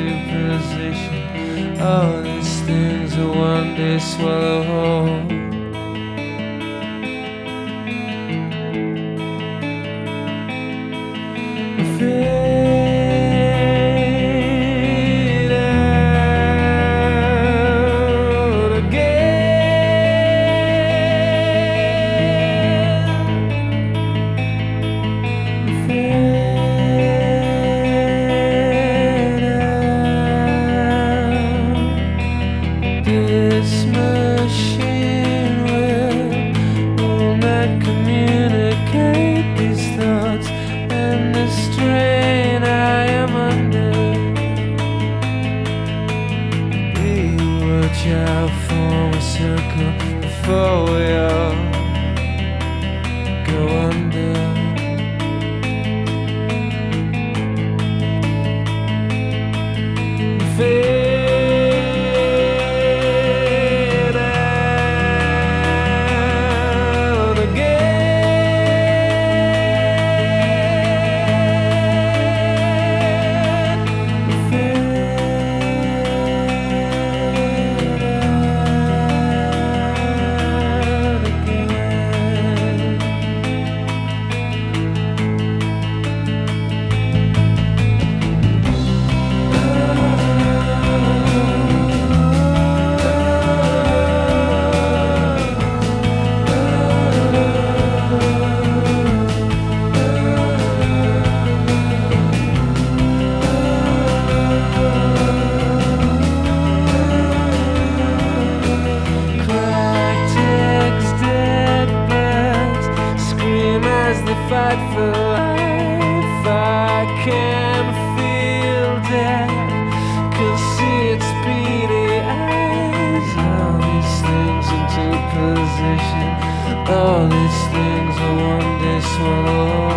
position. All these things are one day swallow whole. Fade out again. Fade out. This machine will not communicate these thoughts and the strain I am under. We watch out, form a circle before we all go under. Fade out again. Clock-ticks, dead birds scream as they fight for life. I can feel death, can see its beady eyes. All these things into position, all these things will one day swallow.